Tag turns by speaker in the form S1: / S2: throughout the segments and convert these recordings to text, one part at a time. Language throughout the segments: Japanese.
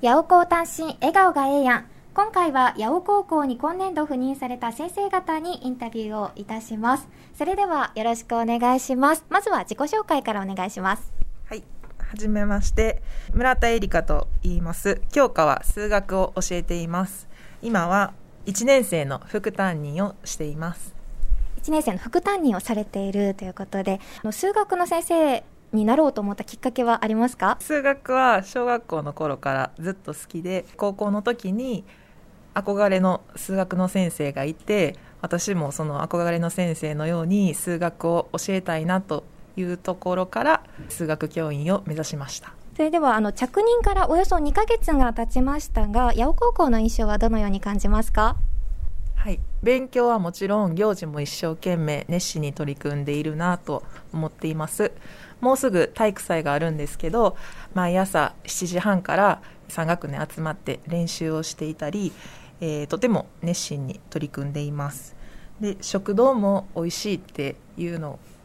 S1: 八尾高単身笑顔がええやん。今回は八尾高校に今年度赴任された先生方にインタビューをいたします。それではよろしくお願いします。まずは自己紹介からお願いします。
S2: はい、はじめまして、村田絵里香と言います。教科は数学を教えています。今は1年生の副担任をしています。
S1: 1年生の副担任をされているということで、数学の先生になろうと思ったきっかけはありますか？
S2: 数学は小学校の頃からずっと好きで、高校の時に憧れの数学の先生がいて、私もその憧れの先生のように数学を教えたいなというところから数学教員を目指しました。
S1: それでは着任からおよそ2ヶ月が経ちましたが、八尾高校の印象はどのように感じますか？
S2: はい、勉強はもちろん行事も一生懸命熱心に取り組んでいるなと思っています。もうすぐ体育祭があるんですけど、毎朝7時半から3学年集まって練習をしていたり、とても熱心に取り組んでいます。で、食堂も美味しいっていう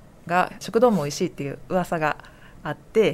S2: 噂があって、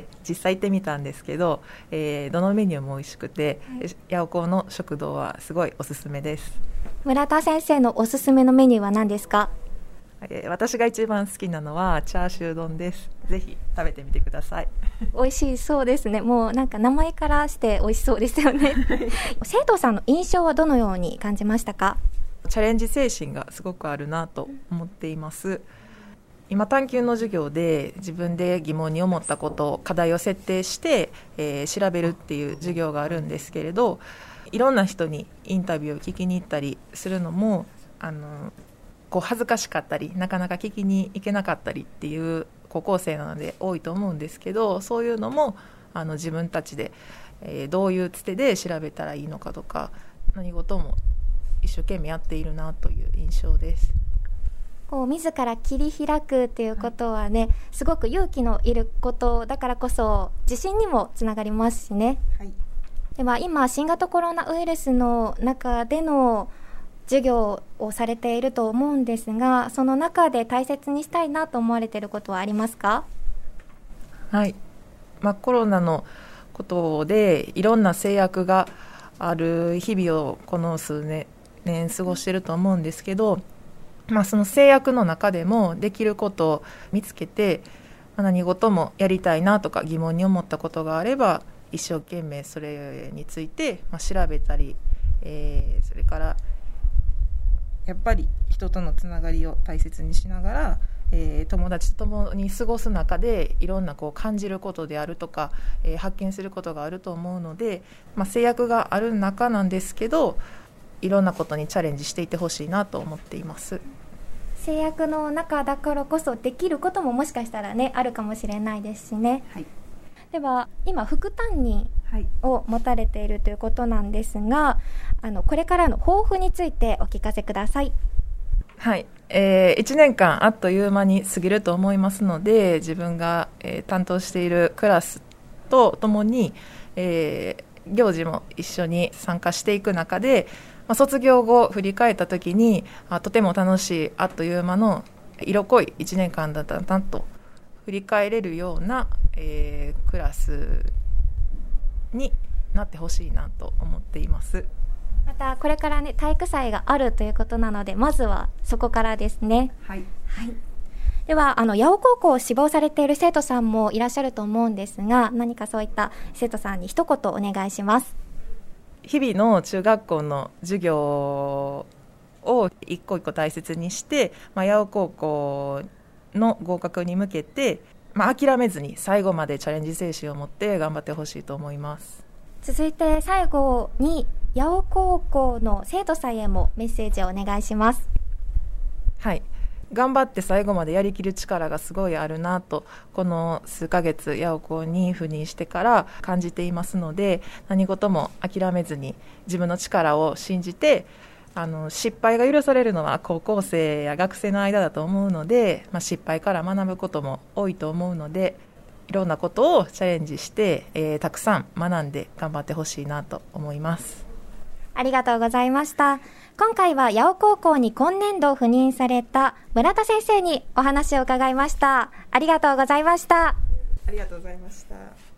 S2: 実際行ってみたんですけど、どのメニューも美味しくて、八尾高の食堂はすごいおすすめです。
S1: 村田先生のおすすめのメニューは何ですか？
S2: 私が一番好きなのはチャーシュー丼です。ぜひ食べてみてください。
S1: 美味しそうですね。もうなんか名前からして美味しそうですよね。生徒さんの印象はどのように感じましたか？
S2: チャレンジ精神がすごくあるなと思っています。今探究の授業で自分で疑問に思ったことを課題を設定して、調べるっていう授業があるんですけれど、いろんな人にインタビューを聞きに行ったりするのも恥ずかしかったり、なかなか聞きに行けなかったりっていう高校生なので多いと思うんですけど、そういうのも自分たちで、どういうつてで調べたらいいのかとか、何事も一生懸命やっているなという印象です。
S1: 自ら切り開くっていうことはね、すごく勇気のいることだからこそ自信にもつながりますしね。はい、では今新型コロナウイルスの中での授業をされていると思うんですが、その中で大切にしたいなと思われていることはありますか？
S2: はい、コロナのことでいろんな制約がある日々をこの数年過ごしていると思うんですけど、その制約の中でもできることを見つけて、何事もやりたいなとか疑問に思ったことがあれば一生懸命それについて調べたり、それからやっぱり人とのつながりを大切にしながら、友達と共に過ごす中でいろんな感じることであるとか、発見することがあると思うので、制約がある中なんですけど、いろんなことにチャレンジしていってほしいなと思っています。
S1: 制約の中だからこそできることももしかしたらね、あるかもしれないですしね。はい、では今副担任を持たれているということなんですが、これからの抱負についてお聞かせください。
S2: はい、1年間あっという間に過ぎると思いますので、自分が、担当しているクラスとともに、行事も一緒に参加していく中で、卒業後振り返った時にとても楽しいあっという間の色濃い1年間だったなと振り返れるような、クラスになってほしいなと思っています。
S1: またこれからね、体育祭があるということなので、まずはそこからですね。はい、はい、では八尾高校を志望されている生徒さんもいらっしゃると思うんですが、何かそういった生徒さんに一言お願いします。
S2: 日々の中学校の授業を一個一個大切にして、八尾高校の合格に向けて、諦めずに最後までチャレンジ精神を持って頑張ってほしいと思います。
S1: 続いて最後に八尾高校の生徒さんへもメッセージをお願いします。
S2: はい、頑張って最後までやりきる力がすごいあるなと、この数ヶ月八尾高に赴任してから感じていますので、何事も諦めずに自分の力を信じて、失敗が許されるのは高校生や学生の間だと思うので、失敗から学ぶことも多いと思うので、いろんなことをチャレンジして、たくさん学んで頑張ってほしいなと思います。
S1: ありがとうございました。今回は八尾高校に今年度赴任された村田先生にお話を伺いました。ありがとうございました。
S2: ありがとうございました。